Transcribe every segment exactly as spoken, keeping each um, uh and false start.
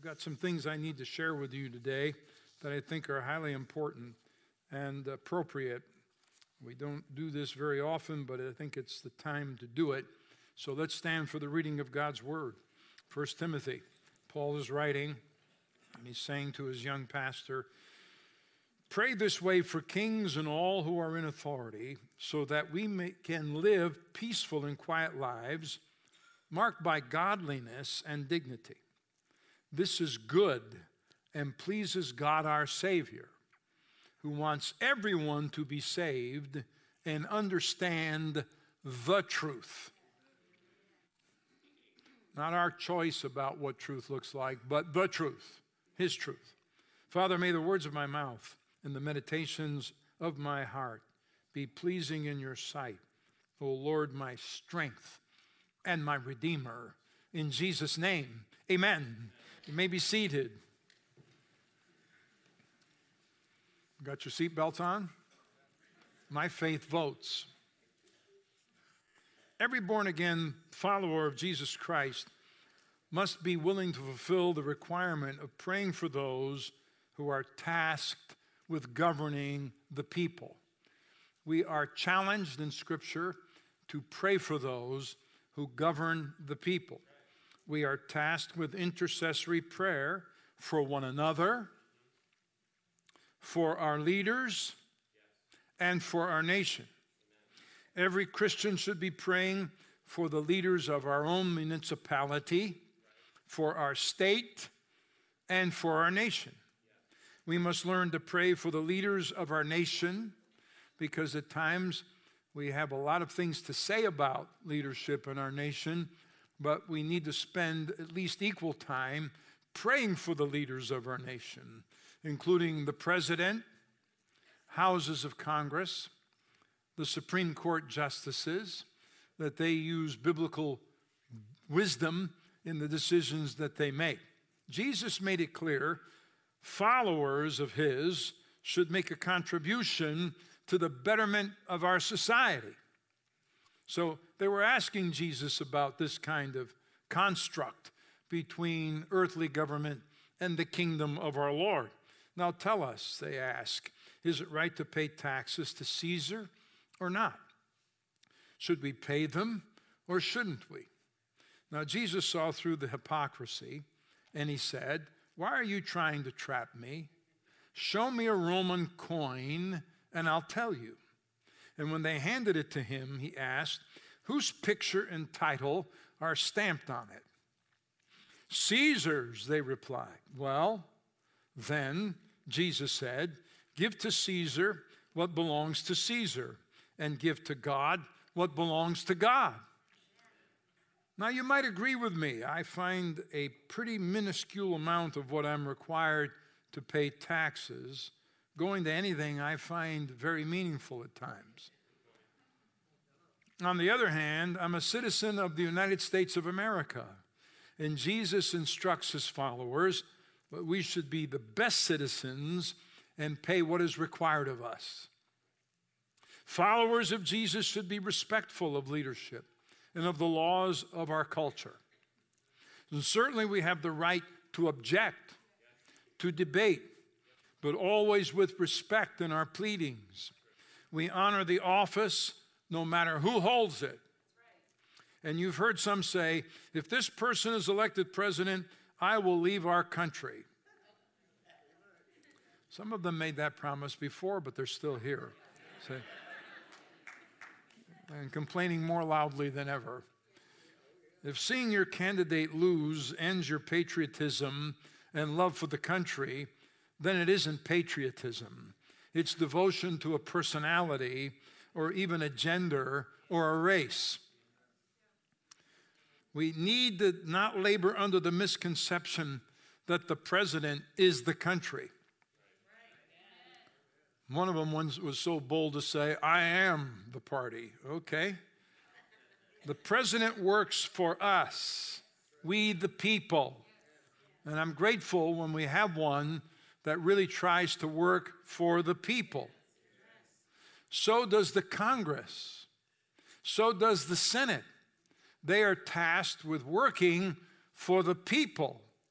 I've got some things I need to share with you today that I think are highly important and appropriate. We don't do this very often, but I think it's the time to do it. So let's stand for the reading of God's Word. First Timothy, Paul is writing, and he's saying to his young pastor, "Pray this way for kings and all who are in authority, so that we may, can live peaceful and quiet lives, marked by godliness and dignity. This is good and pleases God our Savior, who wants everyone to be saved and understand the truth." Not our choice about what truth looks like, but the truth, His truth. Father, may the words of my mouth and the meditations of my heart be pleasing in your sight, O Lord, my strength and my Redeemer. In Jesus' name, amen. You may be seated. Got your seatbelts on? My faith votes. Every born-again follower of Jesus Christ must be willing to fulfill the requirement of praying for those who are tasked with governing the people. We are challenged in Scripture to pray for those who govern the people. We are tasked with intercessory prayer for one another, for our leaders, and for our nation. Every Christian should be praying for the leaders of our own municipality, for our state, and for our nation. We must learn to pray for the leaders of our nation, because at times we have a lot of things to say about leadership in our nation, but we need to spend at least equal time praying for the leaders of our nation, including the president, houses of Congress, the Supreme Court justices, that they use biblical wisdom in the decisions that they make. Jesus made it clear followers of His should make a contribution to the betterment of our society. So they were asking Jesus about this kind of construct between earthly government and the kingdom of our Lord. Now tell us, they ask, is it right to pay taxes to Caesar or not? Should we pay them or shouldn't we? Now Jesus saw through the hypocrisy, and He said, "Why are you trying to trap me? Show me a Roman coin and I'll tell you." And when they handed it to Him, He asked, "Whose picture and title are stamped on it?" "Caesar's," they replied. "Well, then," Jesus said, "give to Caesar what belongs to Caesar, and give to God what belongs to God." Now, you might agree with me. I find a pretty minuscule amount of what I'm required to pay taxes going to anything I find very meaningful at times. On the other hand, I'm a citizen of the United States of America, and Jesus instructs His followers that we should be the best citizens and pay what is required of us. Followers of Jesus should be respectful of leadership and of the laws of our culture. And certainly we have the right to object, to debate, but always with respect in our pleadings. We honor the office no matter who holds it. And you've heard some say, if this person is elected president, I will leave our country. Some of them made that promise before, but they're still here. See? And complaining more loudly than ever. If seeing your candidate lose ends your patriotism and love for the country, then it isn't patriotism. It's devotion to a personality or even a gender or a race. We need to not labor under the misconception that the president is the country. One of them once was so bold to say, "I am the party." Okay. The president works for us, we the people. And I'm grateful when we have one that really tries to work for the people. So does the Congress. So does the Senate. They are tasked with working for the people.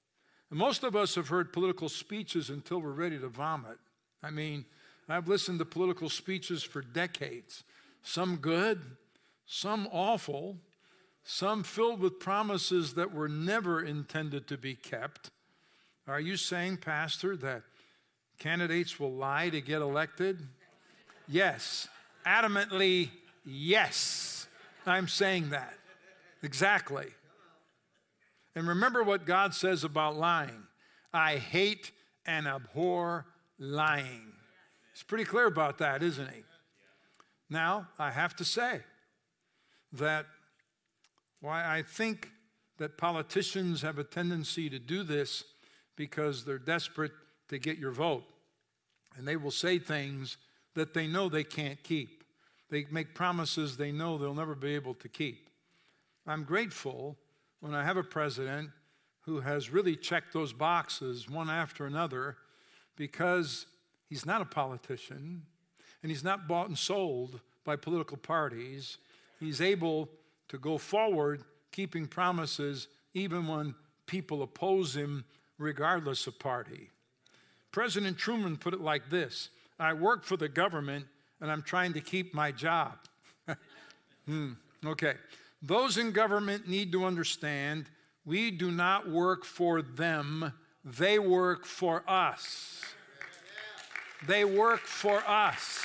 And most of us have heard political speeches until we're ready to vomit. I mean, I've listened to political speeches for decades. Some good, some awful, some filled with promises that were never intended to be kept. Are you saying, Pastor, that candidates will lie to get elected? Yes, adamantly yes. I'm saying that. Exactly. And remember what God says about lying. I hate and abhor lying. He's pretty clear about that, isn't he? Now, I have to say that why I think that politicians have a tendency to do this because they're desperate to get your vote. And they will say things that they know they can't keep. They make promises they know they'll never be able to keep. I'm grateful when I have a president who has really checked those boxes one after another, because he's not a politician and he's not bought and sold by political parties. He's able to go forward keeping promises even when people oppose him regardless of party. President Truman put it like this: I work for the government and I'm trying to keep my job. hmm, okay. Those in government need to understand we do not work for them, they work for us. They work for us.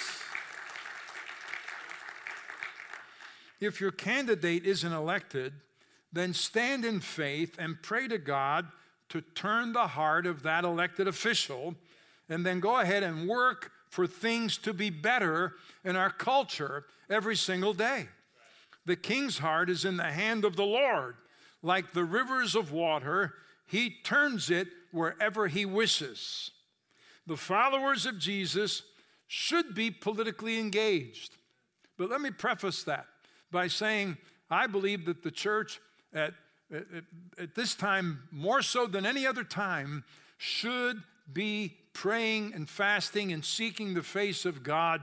If your candidate isn't elected, then stand in faith and pray to God to turn the heart of that elected official, and then go ahead and work for things to be better in our culture every single day. The king's heart is in the hand of the Lord. Like the rivers of water, he turns it wherever he wishes. The followers of Jesus should be politically engaged. But let me preface that by saying I believe that the church at, at, at this time, more so than any other time, should be praying and fasting and seeking the face of God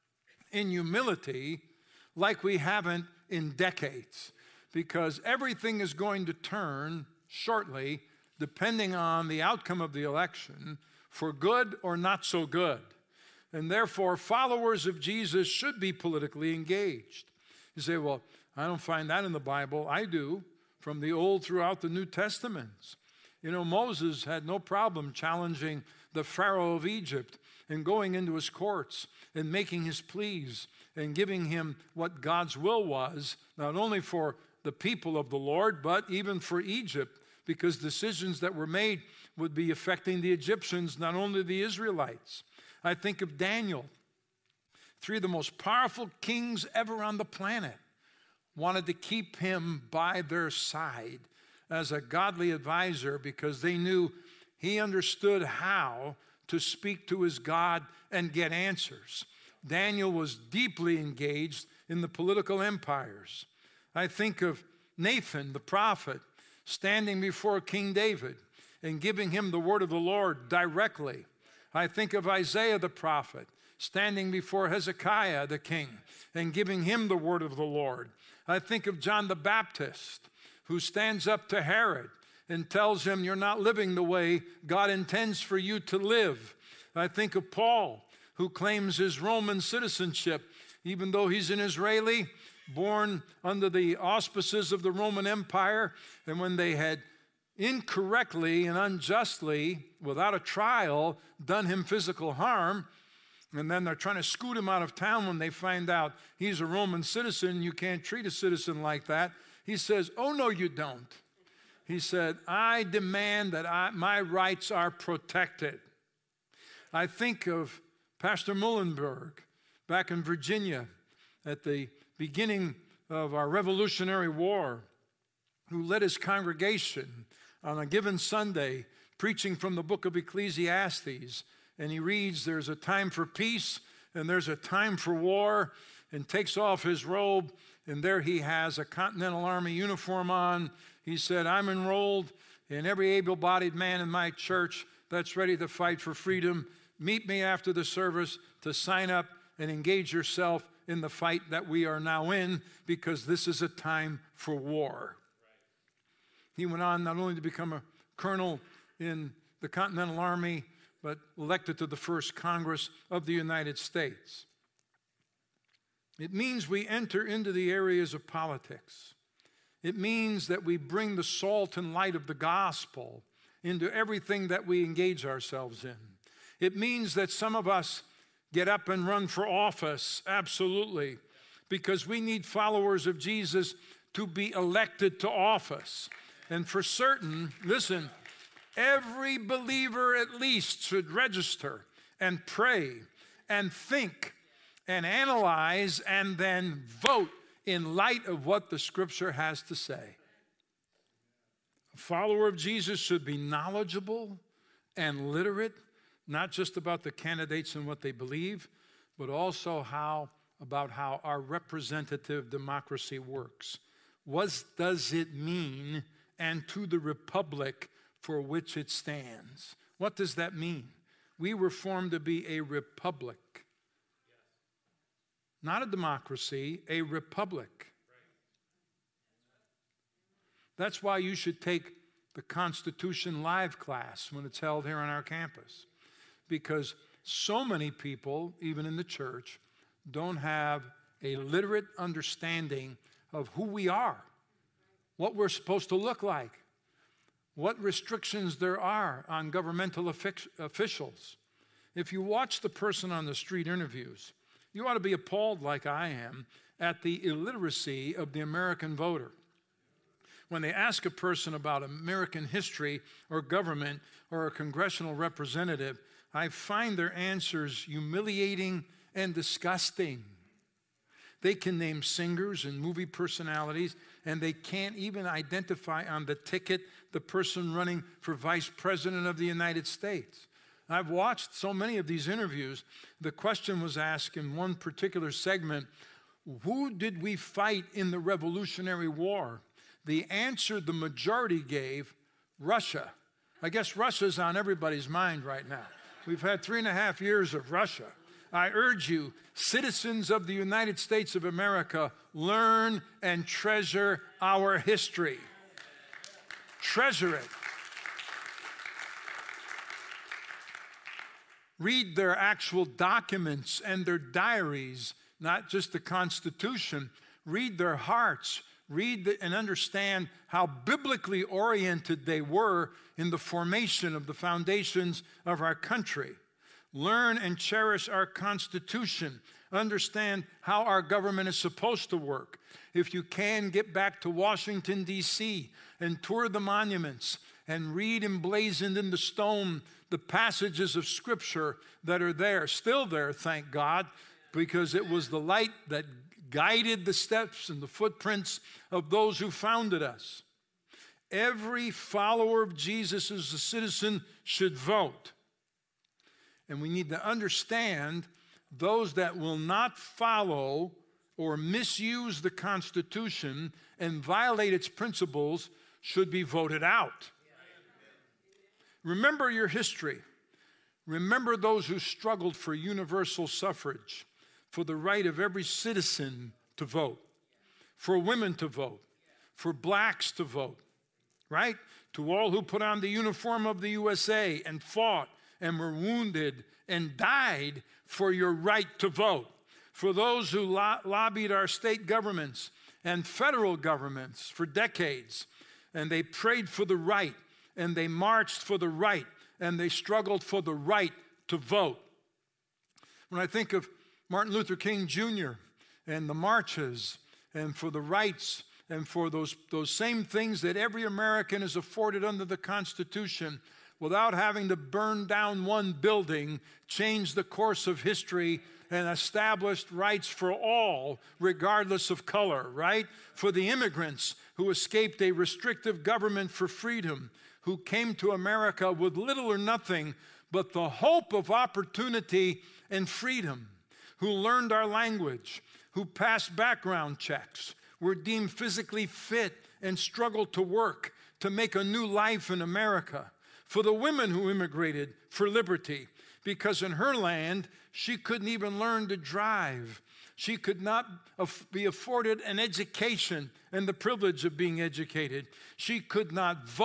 in humility like we haven't in decades, because everything is going to turn shortly depending on the outcome of the election, for good or not so good. And therefore, followers of Jesus should be politically engaged. You say, well, I don't find that in the Bible. I do, from the Old throughout the New Testaments. You know, Moses had no problem challenging the Pharaoh of Egypt and going into his courts and making his pleas and giving him what God's will was, not only for the people of the Lord, but even for Egypt, because decisions that were made would be affecting the Egyptians, not only the Israelites. I think of Daniel. Three of the most powerful kings ever on the planet wanted to keep him by their side as a godly advisor because they knew he understood how to speak to his God and get answers. Daniel was deeply engaged in the political empires. I think of Nathan, the prophet, standing before King David and giving him the word of the Lord directly. I think of Isaiah, the prophet, standing before Hezekiah, the king, and giving him the word of the Lord. I think of John the Baptist, who stands up to Herod and tells him, you're not living the way God intends for you to live. I think of Paul, who claims his Roman citizenship, even though he's an Israeli, born under the auspices of the Roman Empire. And when they had incorrectly and unjustly, without a trial, done him physical harm, and then they're trying to scoot him out of town when they find out he's a Roman citizen, you can't treat a citizen like that. He says, oh, no, you don't. He said, I demand that I, my rights are protected. I think of Pastor Muhlenberg back in Virginia at the beginning of our Revolutionary War, who led his congregation on a given Sunday preaching from the book of Ecclesiastes. And he reads, there's a time for peace and there's a time for war, and takes off his robe, and there he has a Continental Army uniform on. He said, I'm enrolled in every able-bodied man in my church that's ready to fight for freedom. Meet me after the service to sign up and engage yourself in the fight that we are now in, because this is a time for war. He went on not only to become a colonel in the Continental Army, but elected to the first Congress of the United States. It means we enter into the areas of politics. It means that we bring the salt and light of the gospel into everything that we engage ourselves in. It means that some of us get up and run for office, absolutely, because we need followers of Jesus to be elected to office. And for certain, listen, every believer at least should register and pray and think and analyze and then vote in light of what the Scripture has to say. A follower of Jesus should be knowledgeable and literate, not just about the candidates and what they believe, but also how about how our representative democracy works. What does it mean, and to the republic for which it stands? What does that mean? We were formed to be a republic. Not a democracy, a republic. That's why you should take the Constitution Live class when it's held here on our campus. Because so many people, even in the church, don't have a literate understanding of who we are, what we're supposed to look like, what restrictions there are on governmental officials. If you watch the person on the street interviews, you ought to be appalled, like I am, at the illiteracy of the American voter. When they ask a person about American history or government or a congressional representative, I find their answers humiliating and disgusting. They can name singers and movie personalities, and they can't even identify on the ticket the person running for vice president of the United States. I've watched so many of these interviews. The question was asked in one particular segment, who did we fight in the Revolutionary War? The answer the majority gave, Russia. I guess Russia's on everybody's mind right now. We've had three and a half years of Russia. I urge you, citizens of the United States of America, learn and treasure our history. Treasure it. Read their actual documents and their diaries, not just the Constitution. Read their hearts. Read the, and understand how biblically oriented they were in the formation of the foundations of our country. Learn and cherish our Constitution. Understand how our government is supposed to work. If you can, get back to Washington, D C and tour the monuments and read emblazoned in the stone the passages of Scripture that are there, still there, thank God, because it was the light that guided the steps and the footprints of those who founded us. Every follower of Jesus as a citizen should vote. And we need to understand those that will not follow or misuse the Constitution and violate its principles should be voted out. Remember your history. Remember those who struggled for universal suffrage, for the right of every citizen to vote, for women to vote, for blacks to vote, right? To all who put on the uniform of the U S A and fought and were wounded and died for your right to vote, for those who lo- lobbied our state governments and federal governments for decades, and they prayed for the right, and they marched for the right, and they struggled for the right to vote. When I think of Martin Luther King Junior and the marches and for the rights and for those, those same things that every American is afforded under the Constitution without having to burn down one building, change the course of history, and established rights for all, regardless of color, right? For the immigrants who escaped a restrictive government for freedom, who came to America with little or nothing but the hope of opportunity and freedom, who learned our language, who passed background checks, were deemed physically fit and struggled to work to make a new life in America, for the women who immigrated for liberty, because in her land, she couldn't even learn to drive. She could not be afforded an education and the privilege of being educated. She could not vote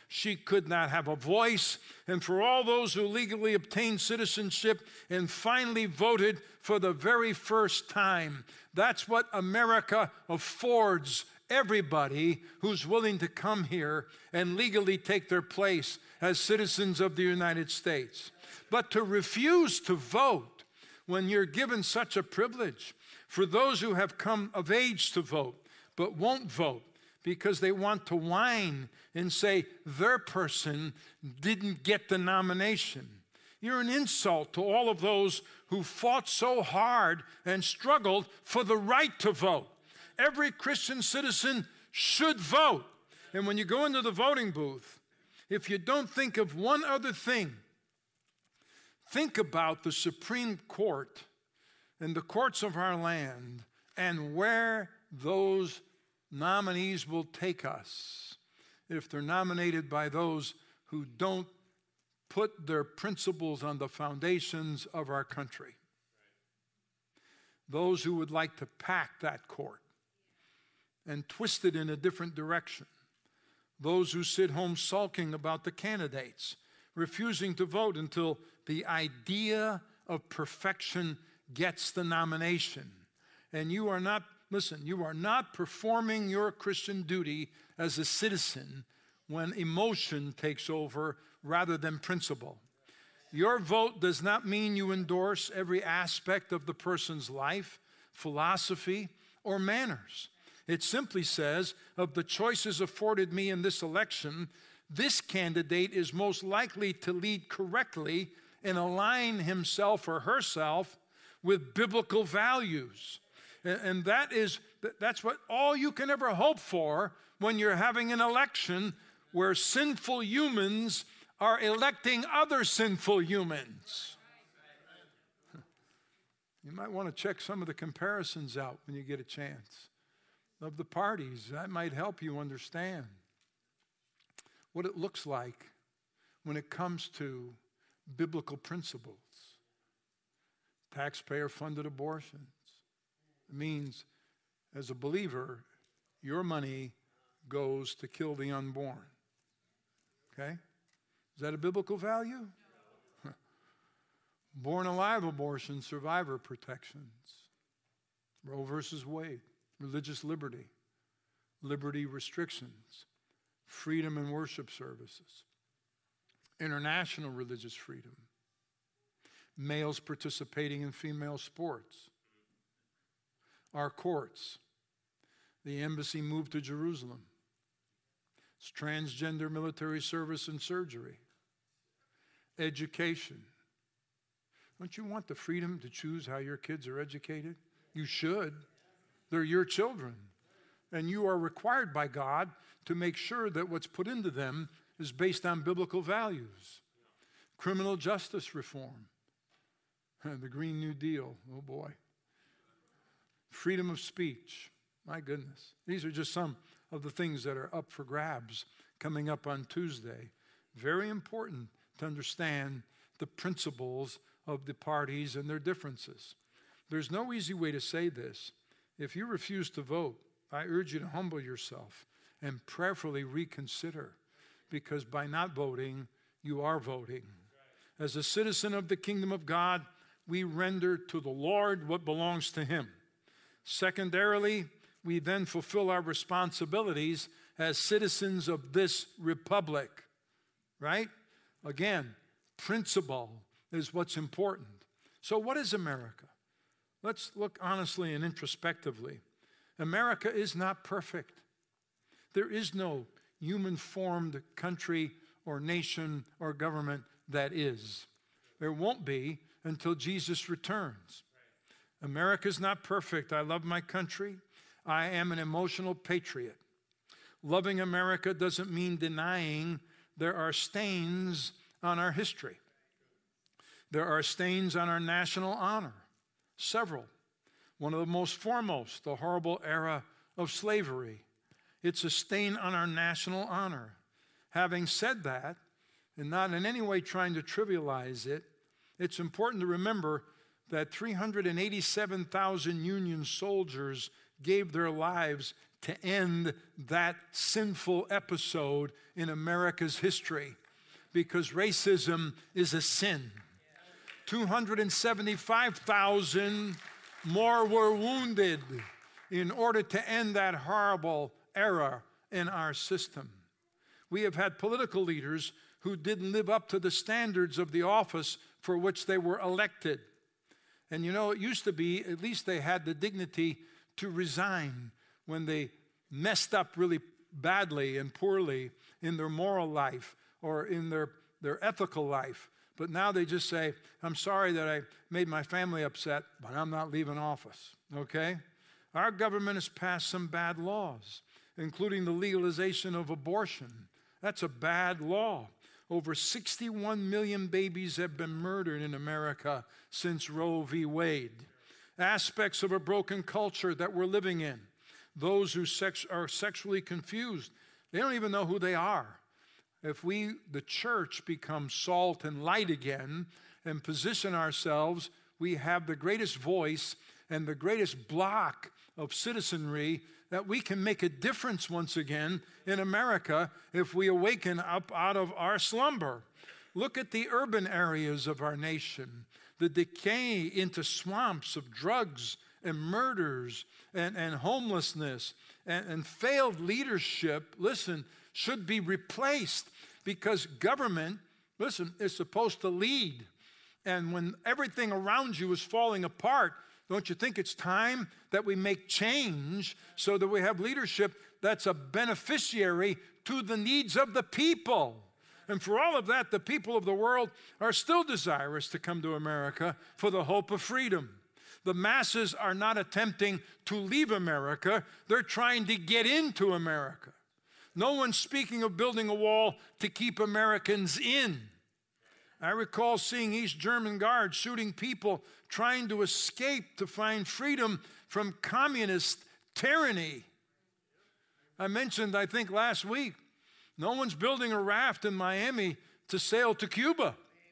she could not have a voice. And for all those who legally obtained citizenship and finally voted for the very first time. That's what America affords everybody who's willing to come here and legally take their place as citizens of the United States. But to refuse to vote when you're given such a privilege, for those who have come of age to vote but won't vote because they want to whine and say their person didn't get the nomination, you're an insult to all of those who fought so hard and struggled for the right to vote. Every Christian citizen should vote. And when you go into the voting booth, if you don't think of one other thing, think about the Supreme Court and the courts of our land and where those nominees will take us if they're nominated by those who don't put their principles on the foundations of our country. Those who would like to pack that court and twist it in a different direction. Those who sit home sulking about the candidates, refusing to vote until the idea of perfection gets the nomination. And you are not, listen, you are not performing your Christian duty as a citizen when emotion takes over rather than principle. Your vote does not mean you endorse every aspect of the person's life, philosophy, or manners. It simply says, of the choices afforded me in this election, this candidate is most likely to lead correctly and align himself or herself with biblical values. And that is, that's what all you can ever hope for when you're having an election where sinful humans are electing other sinful humans. You might want to check some of the comparisons out when you get a chance of the parties. That might help you understand what it looks like when it comes to biblical principles. Taxpayer-funded abortions. It means, as a believer, your money goes to kill the unborn. Okay? Is that a biblical value? No. Born alive abortion, survivor protections. Roe versus Wade. Religious liberty. Liberty restrictions. Freedom in worship services. International religious freedom. Males participating in female sports. Our courts. The embassy moved to Jerusalem. It's transgender military service and surgery. Education. Don't you want the freedom to choose how your kids are educated? You should. They're your children. And you are required by God to make sure that what's put into them is based on biblical values. Criminal justice reform. The Green New Deal. Oh boy. Freedom of speech. My goodness. These are just some of the things that are up for grabs coming up on Tuesday. Very important to understand the principles of the parties and their differences. There's no easy way to say this. If you refuse to vote, I urge you to humble yourself and prayerfully reconsider, because by not voting, you are voting. As a citizen of the kingdom of God, we render to the Lord what belongs to him. Secondarily, we then fulfill our responsibilities as citizens of this republic, right? Again, principle is what's important. So what is America? Let's look honestly and introspectively. America is not perfect. There is no human-formed country or nation or government that is. There won't be until Jesus returns. America's not perfect. I love my country. I am an emotional patriot. Loving America doesn't mean denying there are stains on our history. There are stains on our national honor, several. One of the most foremost, the horrible era of slavery. It's a stain on our national honor. Having said that, and not in any way trying to trivialize it, it's important to remember that three hundred eighty-seven thousand Union soldiers gave their lives to end that sinful episode in America's history, because racism is a sin. two hundred seventy-five thousand more were wounded in order to end that horrible era in our system. We have had political leaders who didn't live up to the standards of the office for which they were elected. And you know, it used to be, at least they had the dignity to resign when they messed up really badly and poorly in their moral life or in their, their ethical life. But now they just say, I'm sorry that I made my family upset, but I'm not leaving office, okay? Our government has passed some bad laws, including the legalization of abortion. That's a bad law. Over sixty-one million babies have been murdered in America since Roe v. Wade. Aspects of a broken culture that we're living in. Those who sex- are sexually confused, they don't even know who they are. If we, the church, become salt and light again and position ourselves, we have the greatest voice and the greatest block of citizenry that we can make a difference once again in America if we awaken up out of our slumber. Look at the urban areas of our nation, the decay into swamps of drugs and murders and, and homelessness and, and failed leadership, listen, should be replaced, because government, listen, is supposed to lead. And when everything around you is falling apart, don't you think it's time that we make change so that we have leadership that's a beneficiary to the needs of the people? And for all of that, the people of the world are still desirous to come to America for the hope of freedom. The masses are not attempting to leave America. They're trying to get into America. No one's speaking of building a wall to keep Americans in. I recall seeing East German guards shooting people trying to escape to find freedom from communist tyranny. I mentioned, I think last week, no one's building a raft in Miami to sail to Cuba.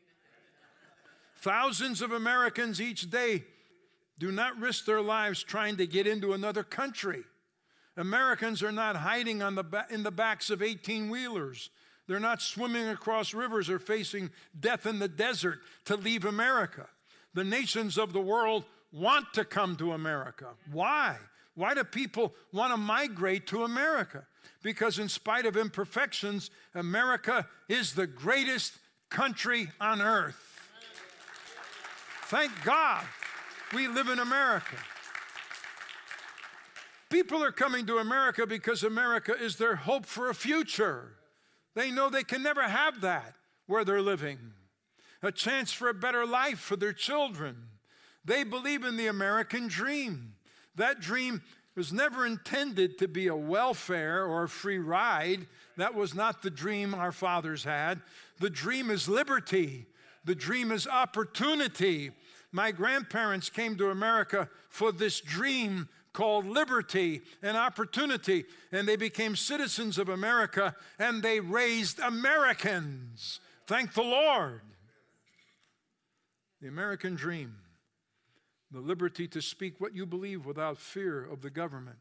Thousands of Americans each day do not risk their lives trying to get into another country. Americans are not hiding on the ba- in the backs of eighteen-wheelers. They're not swimming across rivers or facing death in the desert to leave America. The nations of the world want to come to America. Why? Why do people want to migrate to America? Because in spite of imperfections, America is the greatest country on earth. Thank God we live in America. People are coming to America because America is their hope for a future. They know they can never have that where they're living. A chance for a better life for their children. They believe in the American dream. That dream was never intended to be a welfare or a free ride. That was not the dream our fathers had. The dream is liberty. The dream is opportunity. My grandparents came to America for this dream called liberty and opportunity, and they became citizens of America, and they raised Americans. Thank the Lord. The American dream, the liberty to speak what you believe without fear of the government,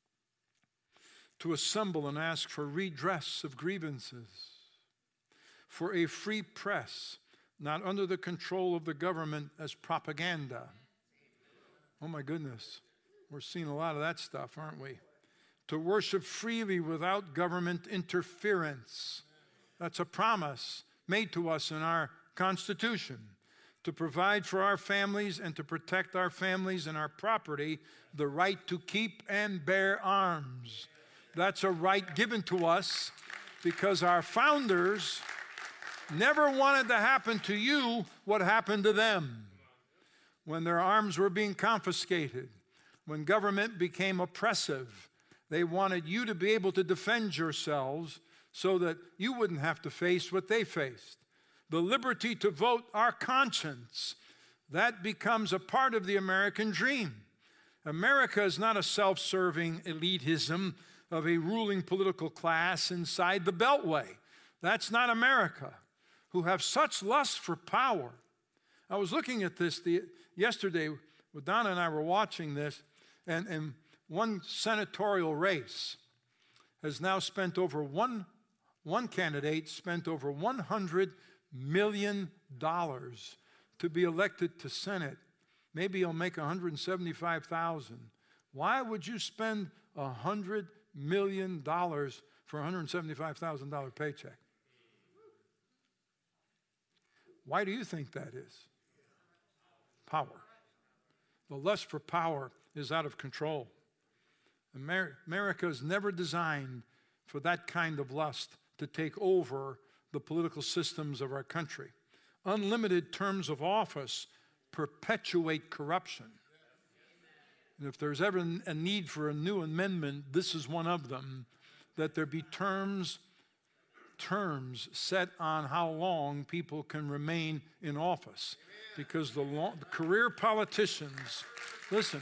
to assemble and ask for redress of grievances, for a free press, not under the control of the government as propaganda. Oh my goodness. We're seeing a lot of that stuff, aren't we? To worship freely without government interference. That's a promise made to us in our Constitution. To provide for our families and to protect our families and our property, the right to keep and bear arms. That's a right given to us because our founders never wanted to happen to you what happened to them when their arms were being confiscated. When government became oppressive, they wanted you to be able to defend yourselves so that you wouldn't have to face what they faced. The liberty to vote our conscience, that becomes a part of the American dream. America is not a self-serving elitism of a ruling political class inside the Beltway. That's not America, who have such lust for power. I was looking at this the, yesterday, Donna and I were watching this, And, and one senatorial race has now spent over one, one candidate spent over one hundred million dollars to be elected to Senate. Maybe he'll make one hundred seventy-five thousand dollars. Why would you spend one hundred million dollars for a one hundred seventy-five thousand dollars paycheck? Why do you think that is? Power. The lust for power is out of control. Amer- America is never designed for that kind of lust to take over the political systems of our country. Unlimited terms of office perpetuate corruption. And if there's ever a need for a new amendment, this is one of them, that there be terms, terms set on how long people can remain in office. Because the, long, the career politicians, listen,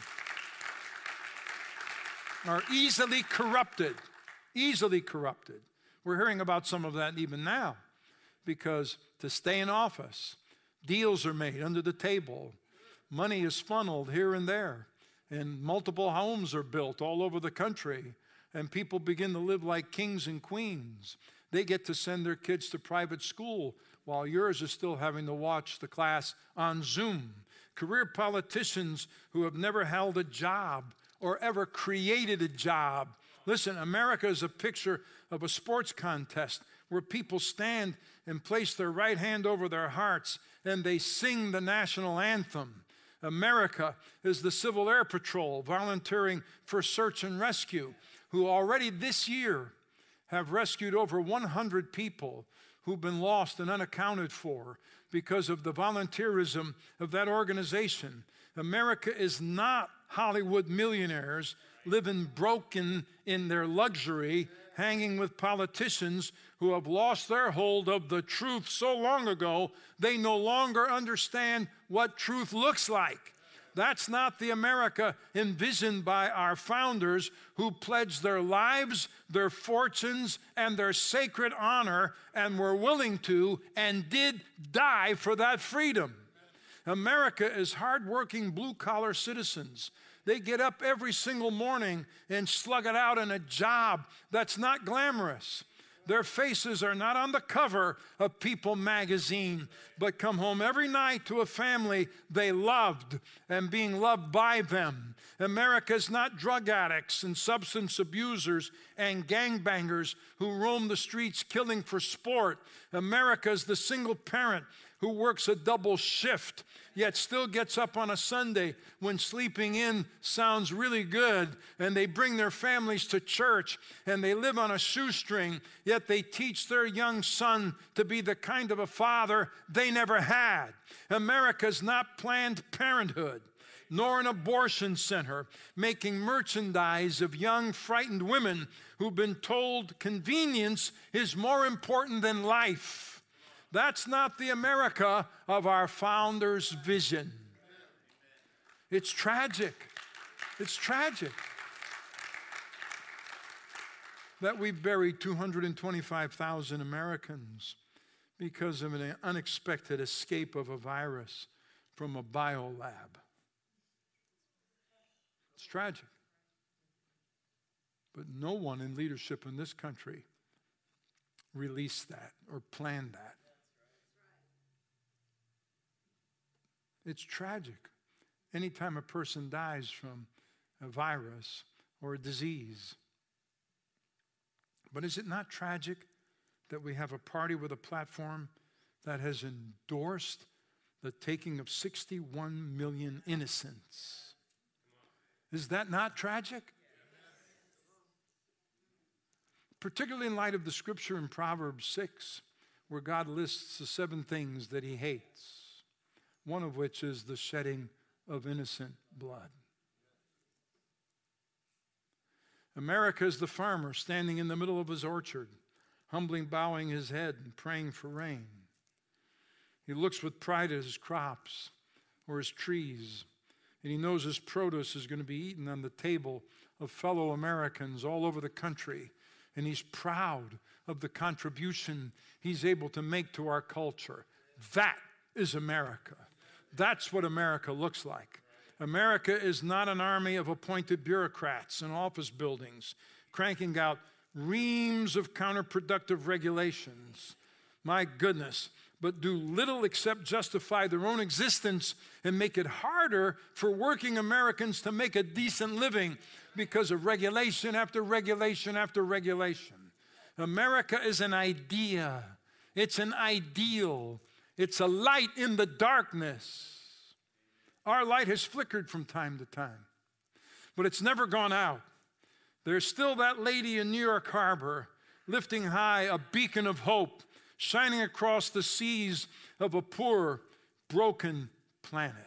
are easily corrupted, easily corrupted. We're hearing about some of that even now, because to stay in office, deals are made under the table. Money is funneled here and there, and multiple homes are built all over the country, and people begin to live like kings and queens. They get to send their kids to private school while yours is still having to watch the class on Zoom. Career politicians who have never held a job or ever created a job. Listen, America is a picture of a sports contest where people stand and place their right hand over their hearts and they sing the national anthem. America is the Civil Air Patrol volunteering for search and rescue, who already this year have rescued over one hundred people who've been lost and unaccounted for because of the volunteerism of that organization. America is not Hollywood millionaires living broken in their luxury, hanging with politicians who have lost their hold of the truth so long ago, they no longer understand what truth looks like. That's not the America envisioned by our founders, who pledged their lives, their fortunes, and their sacred honor, and were willing to and did die for that freedom. America is hardworking blue-collar citizens. They get up every single morning and slug it out in a job that's not glamorous. Their faces are not on the cover of People magazine, but come home every night to a family they loved and being loved by them. America's not drug addicts and substance abusers and gangbangers who roam the streets killing for sport. America's the single parent who works a double shift, yet still gets up on a Sunday when sleeping in sounds really good, and they bring their families to church, and they live on a shoestring, yet they teach their young son to be the kind of a father they never had. America's not Planned Parenthood, nor an abortion center, making merchandise of young, frightened women who've been told convenience is more important than life. That's not the America of our founders' vision. It's tragic. It's tragic that we buried two hundred twenty-five thousand Americans because of an unexpected escape of a virus from a biolab. It's tragic. But no one in leadership in this country released that or planned that. It's tragic anytime a person dies from a virus or a disease. But is it not tragic that we have a party with a platform that has endorsed the taking of sixty-one million innocents? Is that not tragic? Particularly in light of the scripture in Proverbs six, where God lists the seven things that he hates, one of which is the shedding of innocent blood. America is the farmer standing in the middle of his orchard, humbly bowing his head and praying for rain. He looks with pride at his crops or his trees, and he knows his produce is going to be eaten on the table of fellow Americans all over the country, and he's proud of the contribution he's able to make to our culture. That is America. That's what America looks like. America is not an army of appointed bureaucrats in office buildings cranking out reams of counterproductive regulations. My goodness, but do little except justify their own existence and make it harder for working Americans to make a decent living because of regulation after regulation after regulation. America is an idea. It's an ideal. It's a light in the darkness. Our light has flickered from time to time, but it's never gone out. There's still that lady in New York Harbor lifting high a beacon of hope, shining across the seas of a poor, broken planet.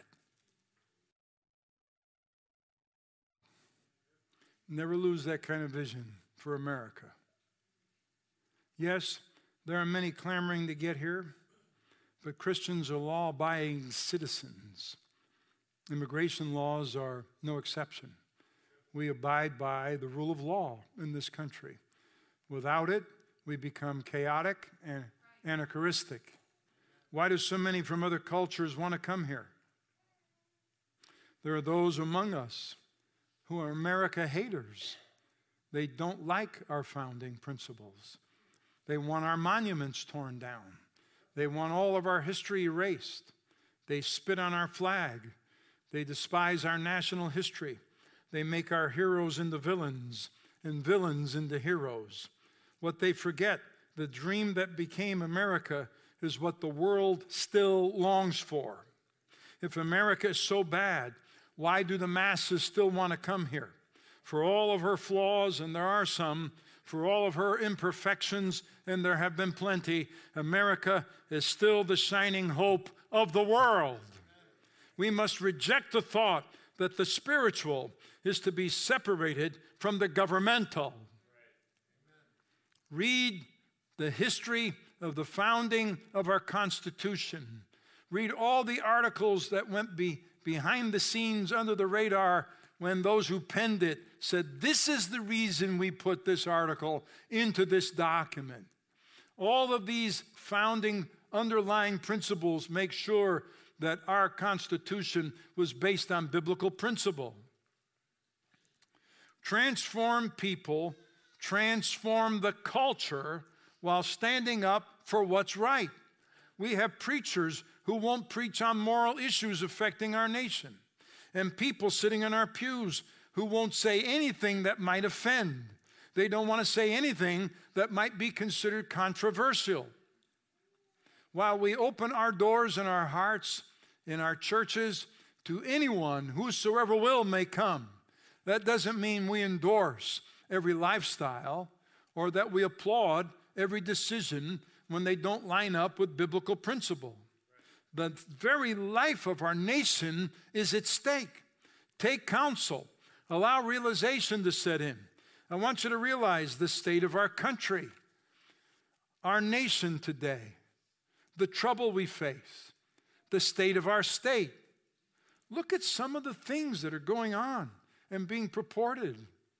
Never lose that kind of vision for America. Yes, there are many clamoring to get here, but Christians are law-abiding citizens. Immigration laws are no exception. We abide by the rule of law in this country. Without it, we become chaotic and anachronistic. Why do so many from other cultures want to come here? There are those among us who are America haters. They don't like our founding principles. They want our monuments torn down. They want all of our history erased. They spit on our flag. They despise our national history. They make our heroes into villains and villains into heroes. What they forget, the dream that became America, is what the world still longs for. If America is so bad, why do the masses still want to come here? For all of her flaws, and there are some, for all of her imperfections, and there have been plenty, America is still the shining hope of the world. We must reject the thought that the spiritual is to be separated from the governmental. Read the history of the founding of our Constitution. Read all the articles that went be, behind the scenes under the radar when those who penned it said, this is the reason we put this article into this document. All of these founding underlying principles make sure that our Constitution was based on biblical principle. Transform people, transform the culture while standing up for what's right. We have preachers who won't preach on moral issues affecting our nation, and people sitting in our pews who won't say anything that might offend. They don't want to say anything that might be considered controversial. While we open our doors and our hearts in our churches to anyone, whosoever will may come, that doesn't mean we endorse every lifestyle or that we applaud every decision when they don't line up with biblical principle. The very life of our nation is at stake. Take counsel. Allow realization to set in. I want you to realize the state of our country, our nation today, the trouble we face, the state of our state. Look at some of the things that are going on and being purported.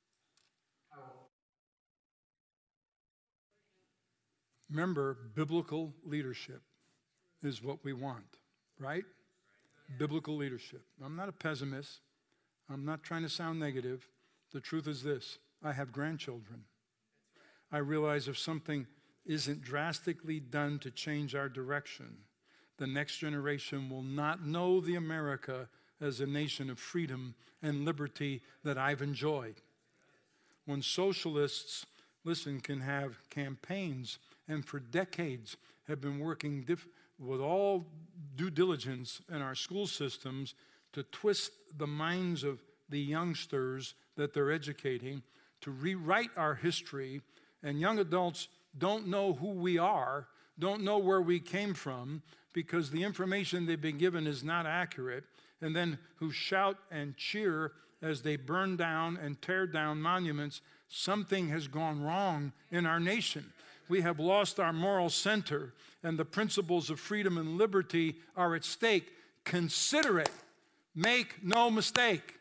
Remember, biblical leadership is what we want, right? Biblical leadership. I'm not a pessimist. I'm not trying to sound negative. The truth is this: I have grandchildren. I realize if something isn't drastically done to change our direction, the next generation will not know the America as a nation of freedom and liberty that I've enjoyed. When socialists, listen, can have campaigns and for decades have been working diff- with all due diligence in our school systems to twist the minds of the youngsters that they're educating, to rewrite our history, and young adults don't know who we are, don't know where we came from, because the information they've been given is not accurate, and then who shout and cheer as they burn down and tear down monuments. Something has gone wrong in our nation. We have lost our moral center, and the principles of freedom and liberty are at stake. Consider it. Make no mistake.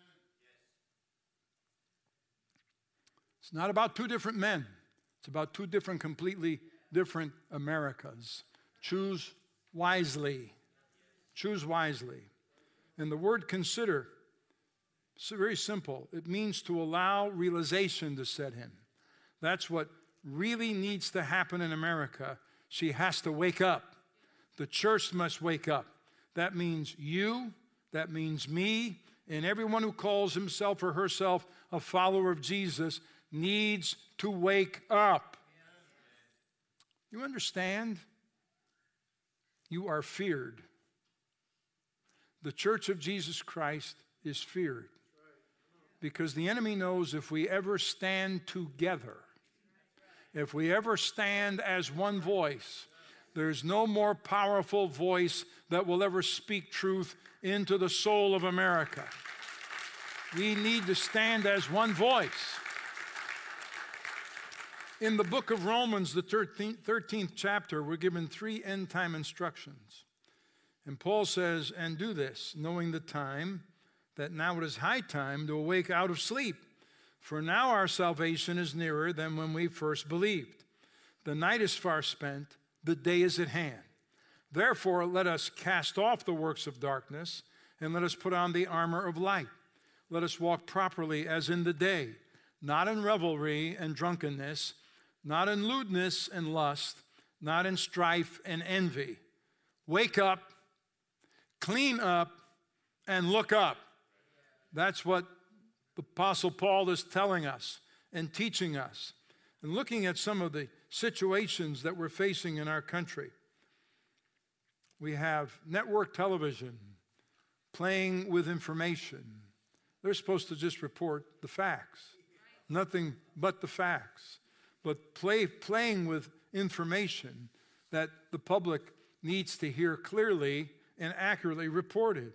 It's not about two different men. It's about two different, completely different Americas. Choose wisely. Choose wisely. And the word consider It's very simple. It means to allow realization to set in. That's what really needs to happen in America. She has to wake up. The church must wake up. That means you, that means me, and everyone who calls himself or herself a follower of Jesus needs to wake up. You understand? You are feared. The church of Jesus Christ is feared because the enemy knows if we ever stand together, if we ever stand as one voice, there's no more powerful voice that will ever speak truth into the soul of America. We need to stand as one voice. In the book of Romans, the thirteenth chapter, we're given three end-time instructions. And Paul says, and do this, knowing the time, that now it is high time to awake out of sleep. For now our salvation is nearer than when we first believed. The night is far spent, the day is at hand. Therefore, let us cast off the works of darkness, and let us put on the armor of light. Let us walk properly as in the day, not in revelry and drunkenness, not in lewdness and lust, not in strife and envy. Wake up, clean up, and look up. That's what the Apostle Paul is telling us and teaching us. And looking at some of the situations that we're facing in our country, we have network television playing with information. They're supposed to just report the facts, nothing but the facts. But play, playing with information that the public needs to hear clearly and accurately reported.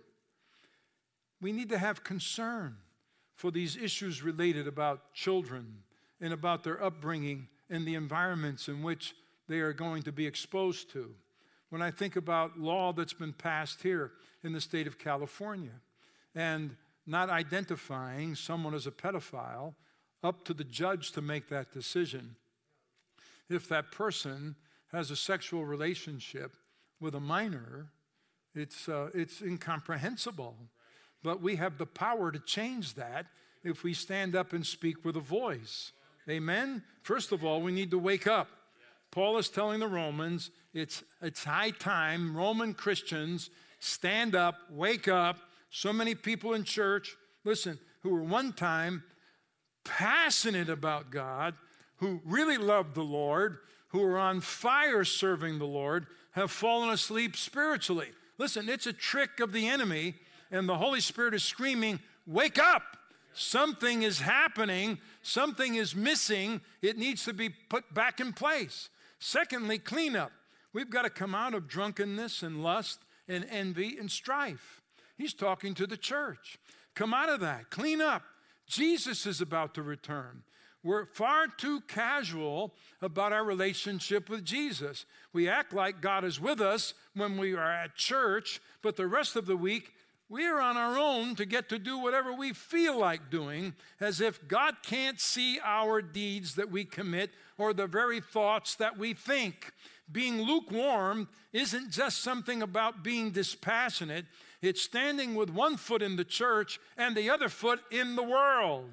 We need to have concern for these issues related about children and about their upbringing and the environments in which they are going to be exposed to. When I think about law that's been passed here in the state of California and not identifying someone as a pedophile, up to the judge to make that decision. If that person has a sexual relationship with a minor, it's, uh, it's incomprehensible. But we have the power to change that if we stand up and speak with a voice. Amen? First of all, we need to wake up. Paul is telling the Romans, it's, it's high time, Roman Christians, stand up, wake up. So many people in church, listen, who were one time passionate about God, who really loved the Lord, who are on fire serving the Lord, have fallen asleep spiritually. Listen, it's a trick of the enemy, and the Holy Spirit is screaming, wake up! Something is happening. Something is missing. It needs to be put back in place. Secondly, clean up. We've got to come out of drunkenness and lust and envy and strife. He's talking to the church. Come out of that. Clean up. Jesus is about to return. We're far too casual about our relationship with Jesus. We act like God is with us when we are at church, but the rest of the week, we are on our own to get to do whatever we feel like doing, as if God can't see our deeds that we commit or the very thoughts that we think. Being lukewarm isn't just something about being dispassionate. It's standing with one foot in the church and the other foot in the world.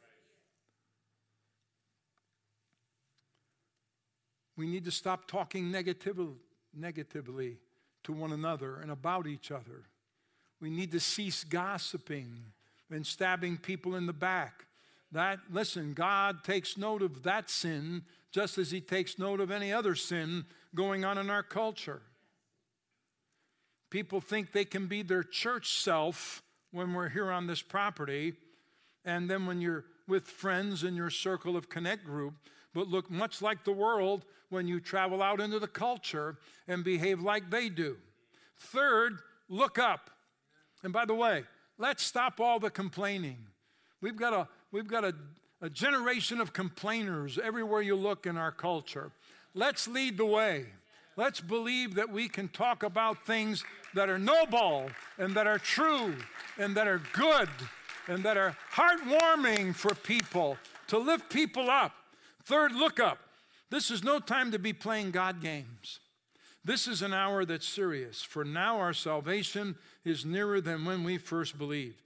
We need to stop talking negatively, negatively to one another and about each other. We need to cease gossiping and stabbing people in the back. That, listen, God takes note of that sin just as he takes note of any other sin going on in our culture. People think they can be their church self when we're here on this property, and then when you're with friends in your circle of connect group, but look much like the world when you travel out into the culture and behave like they do. Third, look up. And by the way, let's stop all the complaining. We've got a, we've got a, a generation of complainers everywhere you look in our culture. Let's lead the way. Let's believe that we can talk about things that are noble and that are true and that are good and that are heartwarming for people, to lift people up. Third, look up. This is no time to be playing God games. This is an hour that's serious, for now our salvation is nearer than when we first believed.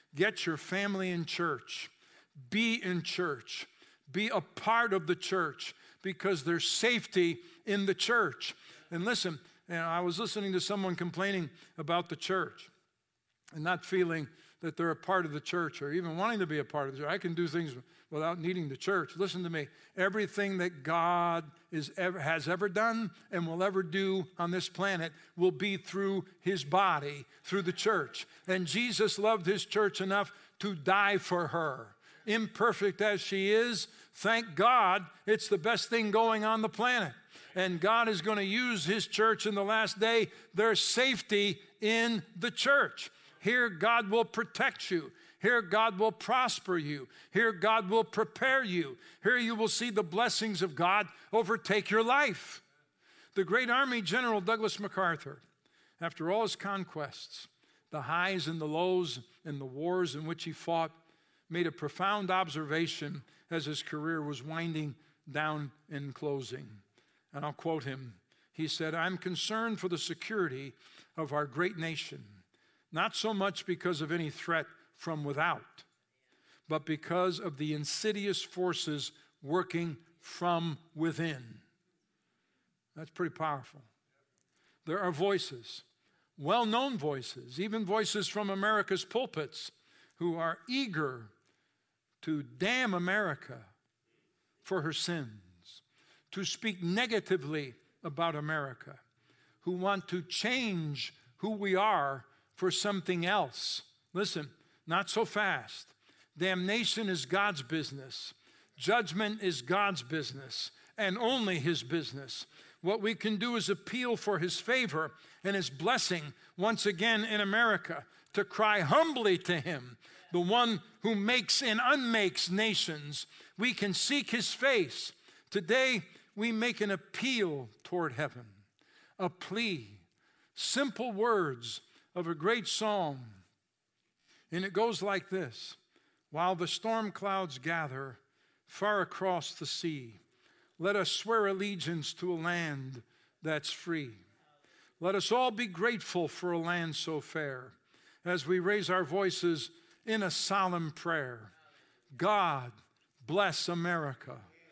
Get your family in church. Be in church. Be a part of the church, because there's safety in the church. And listen, you know, I was listening to someone complaining about the church and not feeling that they're a part of the church or even wanting to be a part of the church. I can do things without needing the church. Listen to me. Everything that God is ever, has ever done and will ever do on this planet will be through his body, through the church. And Jesus loved his church enough to die for her. Imperfect as she is, thank God it's the best thing going on the planet. And God is going to use his church in the last day. There's safety in the church. Here God will protect you. Here God will prosper you. Here God will prepare you. Here you will see the blessings of God overtake your life. The great Army General Douglas MacArthur, after all his conquests, the highs and the lows and the wars in which he fought, made a profound observation as his career was winding down and closing. And I'll quote him. He said, "I'm concerned for the security of our great nation, not so much because of any threat from without, but because of the insidious forces working from within." That's pretty powerful. There are voices, well-known voices, even voices from America's pulpits, who are eager to damn America for her sins, to speak negatively about America, who want to change who we are for something else. Listen, not so fast. Damnation is God's business. Judgment is God's business, and only his business. What we can do is appeal for his favor and his blessing once again in America, to cry humbly to him, the one who makes and unmakes nations. We can seek his face. Today, we make an appeal toward heaven, a plea, simple words of a great song. And it goes like this: while the storm clouds gather far across the sea, let us swear allegiance to a land that's free. Let us all be grateful for a land so fair, as we raise our voices in a solemn prayer. God bless America,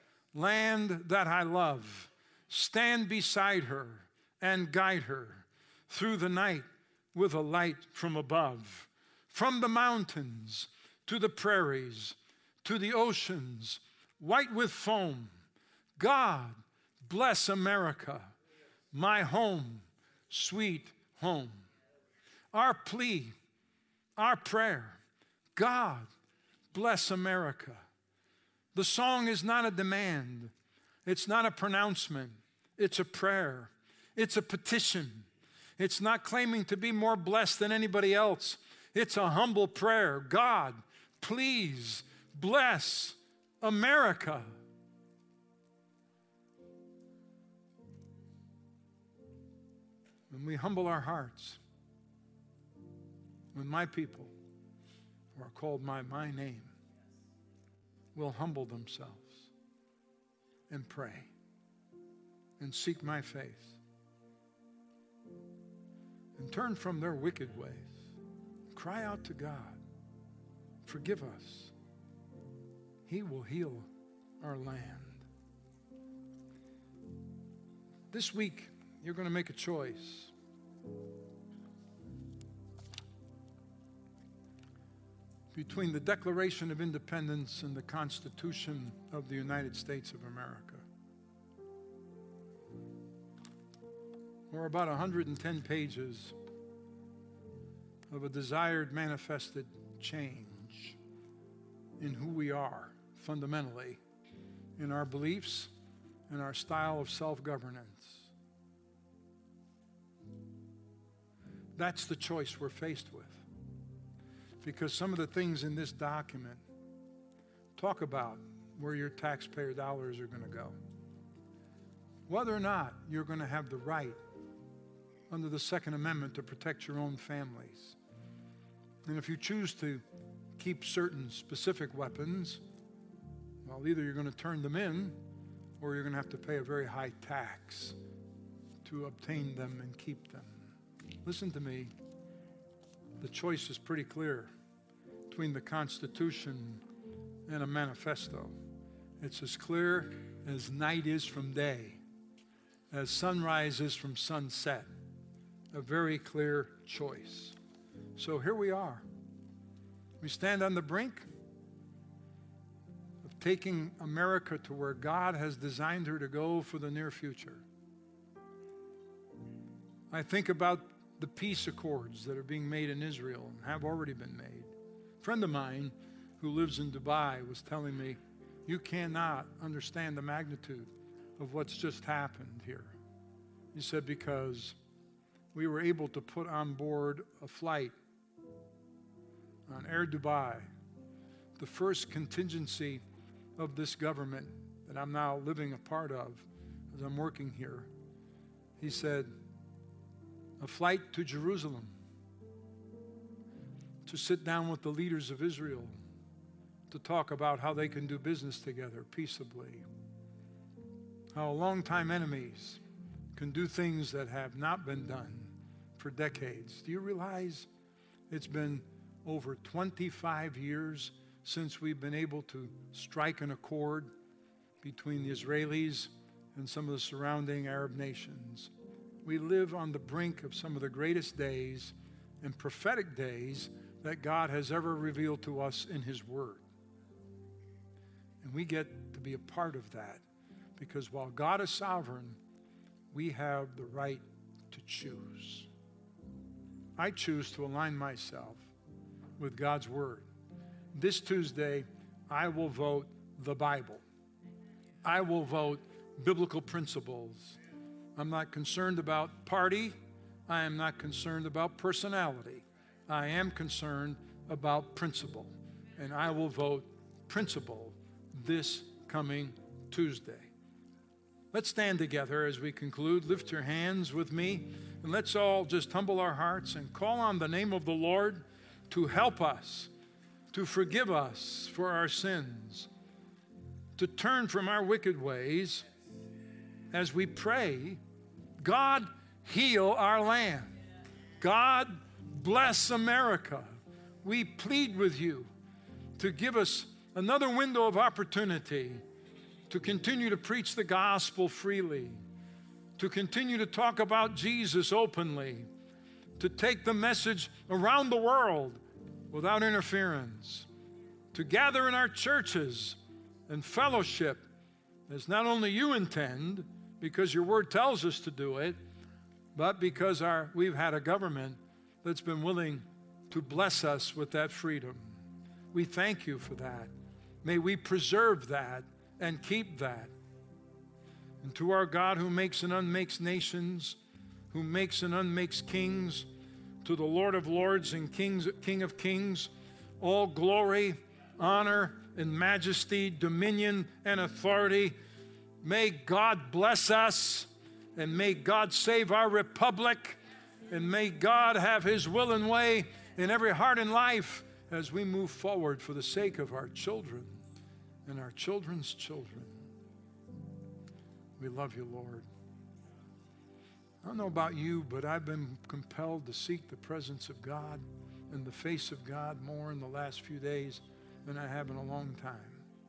land that I love. Stand beside her and guide her through the night with a light from above. From the mountains to the prairies, to the oceans, white with foam, God bless America, my home, sweet home. Our plea, our prayer, God bless America. The song is not a demand. It's not a pronouncement. It's a prayer. It's a petition. It's not claiming to be more blessed than anybody else. It's a humble prayer. God, please bless America. When we humble our hearts, when my people who are called by my name will humble themselves and pray and seek my face and turn from their wicked ways, cry out to God, forgive us, he will heal our land. This week, you're going to make a choice. Between the Declaration of Independence and the Constitution of the United States of America. Or about one hundred ten pages of a desired manifested change in who we are fundamentally, in our beliefs and our style of self-governance. That's the choice we're faced with. Because some of the things in this document talk about where your taxpayer dollars are going to go. Whether or not you're going to have the right under the Second Amendment to protect your own families. And if you choose to keep certain specific weapons, well, either you're going to turn them in or you're going to have to pay a very high tax to obtain them and keep them. Listen to me. The choice is pretty clear between the Constitution and a manifesto. It's as clear as night is from day, as sunrise is from sunset. A very clear choice. So here we are. We stand on the brink of taking America to where God has designed her to go for the near future. I think about the peace accords that are being made in Israel and have already been made. A friend of mine who lives in Dubai was telling me, you cannot understand the magnitude of what's just happened here. He said, because we were able to put on board a flight on Air Dubai, the first contingency of this government that I'm now living a part of as I'm working here. He said, a flight to Jerusalem to sit down with the leaders of Israel to talk about how they can do business together peaceably, how longtime enemies can do things that have not been done for decades. Do you realize it's been over twenty-five years since we've been able to strike an accord between the Israelis and some of the surrounding Arab nations? We live on the brink of some of the greatest days and prophetic days that God has ever revealed to us in His Word. And we get to be a part of that because while God is sovereign, we have the right to choose. I choose to align myself with God's Word. This Tuesday, I will vote the Bible. I will vote biblical principles. I'm not concerned about party. I am not concerned about personality. I am concerned about principle. And I will vote principle this coming Tuesday. Let's stand together as we conclude. Lift your hands with me, and let's all just humble our hearts and call on the name of the Lord to help us, to forgive us for our sins, to turn from our wicked ways as we pray, God, heal our land. God, bless America. We plead with you to give us another window of opportunity to continue to preach the gospel freely, to continue to talk about Jesus openly, to take the message around the world without interference, to gather in our churches and fellowship as not only you intend, because your word tells us to do it, but because our, we've had a government that's been willing to bless us with that freedom. We thank you for that. May we preserve that and keep that. And to our God who makes and unmakes nations, who makes and unmakes kings, to the Lord of lords and kings, King of kings, all glory, honor, and majesty, dominion, and authority. May God bless us, and may God save our republic, and may God have His will and way in every heart and life as we move forward for the sake of our children and our children's children. We love you, Lord. I don't know about you, but I've been compelled to seek the presence of God and the face of God more in the last few days than I have in a long time.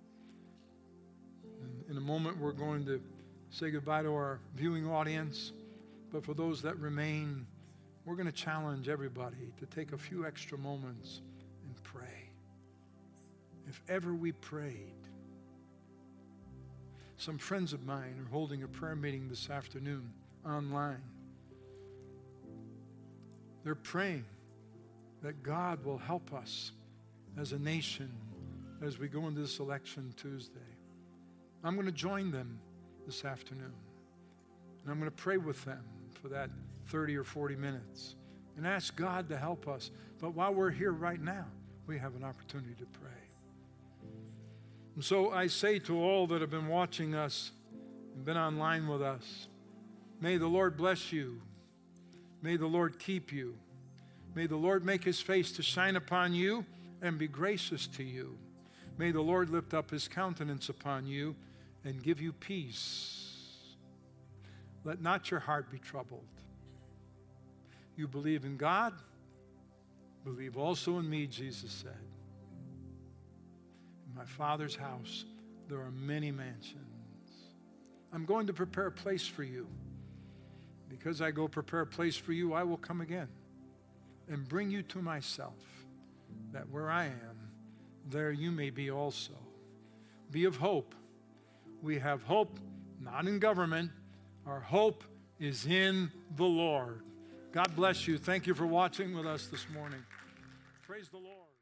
And in a moment, we're going to say goodbye to our viewing audience, but for those that remain, we're going to challenge everybody to take a few extra moments and pray. If ever we prayed. Some friends of mine are holding a prayer meeting this afternoon online. They're praying that God will help us as a nation as we go into this election Tuesday. I'm going to join them this afternoon, and I'm going to pray with them for that thirty or forty minutes and ask God to help us. But while we're here right now, we have an opportunity to pray. And so I say to all that have been watching us and been online with us, may the Lord bless you. May the Lord keep you. May the Lord make His face to shine upon you and be gracious to you. May the Lord lift up His countenance upon you and give you peace. Let not your heart be troubled. You believe in God, believe also in me, Jesus said. my Father's house, there are many mansions. I'm going to prepare a place for you. Because I go prepare a place for you, I will come again and bring you to myself, that where I am, there you may be also. Be of hope. We have hope not in government. Our hope is in the Lord. God bless you. Thank you for watching with us this morning. Praise the Lord.